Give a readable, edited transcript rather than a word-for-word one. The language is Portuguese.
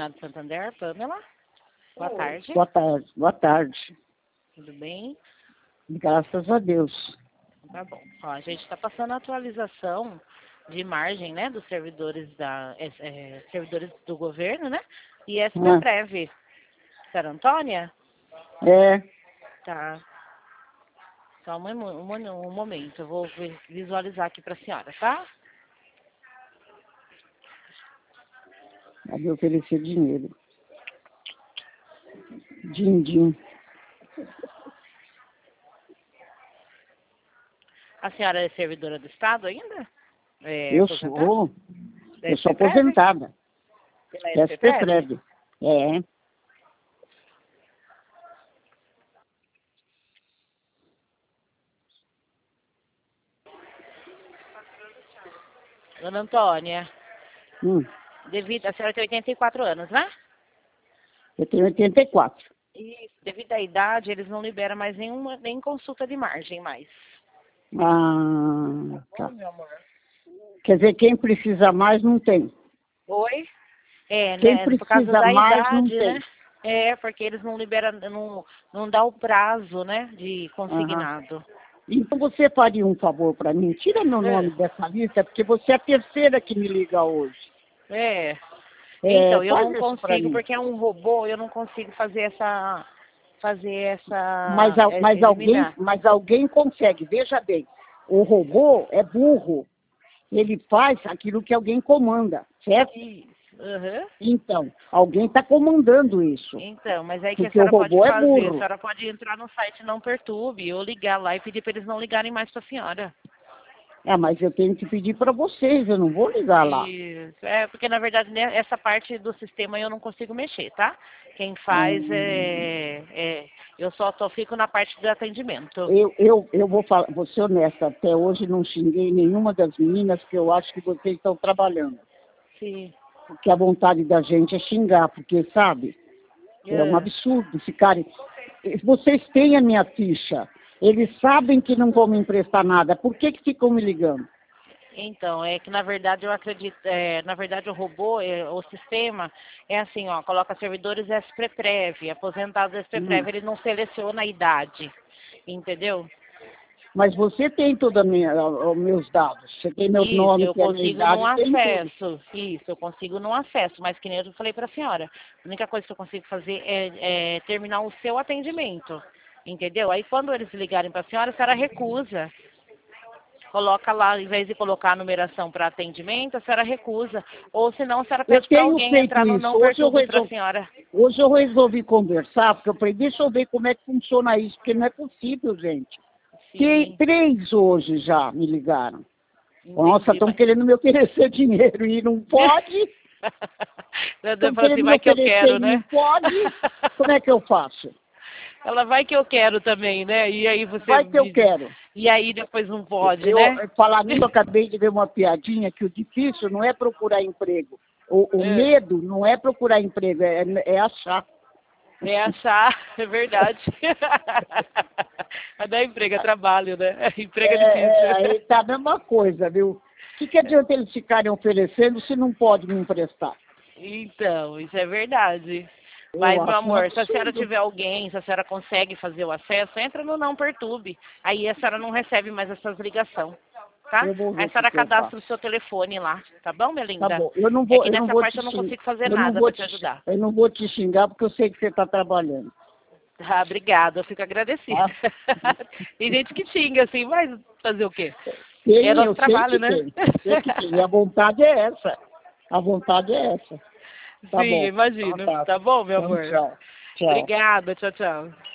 Comunidade Santander, Pamela. Boa tarde. Boa tarde. Boa tarde. Tudo bem? Graças a Deus. Tá bom. Ó, a gente está passando a atualização de margem, né, dos servidores servidores do governo, né? E SPPrev. Senhora Antônia? É. Tá. Só um momento, eu vou visualizar aqui para a senhora, tá? Vai me oferecer dinheiro. Din-din. A senhora é servidora do Estado ainda? Eu Aposentada? sou. Da Eu sou SPPrev? aposentada. Pela SPPrev? SPPrev. É. Dona Antônia, Devido, a senhora tem 84 anos, né? eu tenho 84. Isso, devido à idade, eles não liberam mais nem consulta de margem mais. Ah, Tá tá. bom, meu amor? Quer dizer, quem precisa mais não tem. Oi? Quem Né, por causa precisa da mais não idade, tem. né? Porque eles não liberam, não dá o prazo, né, de consignado. Então você faria um favor para mim? Tira meu nome dessa lista, porque você é a terceira que me liga hoje. Então, eu faz não isso pra consigo, mim. porque é um robô, eu não consigo fazer essa eliminar. Mas alguém consegue, veja bem. O robô é burro. Ele faz aquilo que alguém comanda, certo? Isso. Uhum. Então, alguém está comandando isso. Então, mas aí que a Porque o senhora pode robô é fazer, a burro. senhora pode entrar no site Não Perturbe, ou ligar lá e pedir para eles não ligarem mais para a senhora. Mas eu tenho que pedir para vocês, eu não vou ligar lá. Isso. Porque na verdade né, essa parte do sistema eu não consigo mexer, tá? Quem faz eu só fico na parte do atendimento. Eu vou ser honesta, até hoje não xinguei nenhuma das meninas, porque eu acho que vocês estão trabalhando. Sim. Porque a vontade da gente é xingar, porque, sabe, é um absurdo ficarem... Vocês têm a minha ficha, eles sabem que não vão me emprestar nada, por que ficam me ligando? Então, é que na verdade eu acredito, na verdade o robô, o sistema, é assim, ó, coloca servidores SPPrev, aposentados SPPrev, ele não seleciona a idade, entendeu? Mas você tem todos os meus dados, você tem meu nome, eu que é a minha consigo idade, num tem tudo. acesso, isso, eu consigo num acesso, mas que nem eu falei para a senhora, a única coisa que eu consigo fazer é terminar o seu atendimento, entendeu? Aí quando eles ligarem para a senhora recusa. Coloca lá, em vez de colocar a numeração para atendimento, a senhora recusa. Ou senão a senhora pede para alguém entrar no Não Perturbe para a senhora. Hoje eu resolvi conversar, porque eu falei, deixa eu ver como é que funciona isso, porque não é possível, gente. Tem 3 hoje já me ligaram. Nossa, estão querendo me oferecer dinheiro e não pode. Estão querendo me oferecer e não pode. Como é que eu faço? Ela vai que eu quero também, né? E aí você... Vai que eu quero. E aí depois não pode, né? Falar nisso, eu acabei de ver uma piadinha que o difícil não é procurar emprego. O medo não é procurar emprego, é achar. É achar, é verdade. Não é emprego, é trabalho, né? Emprego é difícil. Aí tá a mesma coisa, viu? O que adianta eles ficarem oferecendo se não pode me emprestar? Então, isso é verdade. Mas, meu amor, se a senhora tiver alguém, se a senhora consegue fazer o acesso, entra no Não Perturbe. Aí a senhora não recebe mais essas ligações, tá? Aí a senhora cadastra o seu telefone lá, tá bom, minha linda? Tá bom, eu não vou eu não consigo fazer nada para te ajudar. Eu não vou te xingar porque eu sei que você está trabalhando. Ah, obrigada, eu fico agradecida. Tem gente que xinga assim, mas fazer o quê? É nosso trabalho, né? Sei que tem. E a vontade é essa. A vontade é essa. Tá Sim, bom. imagino. Tá bom, meu amor? Tchau. Obrigada, tchau, tchau.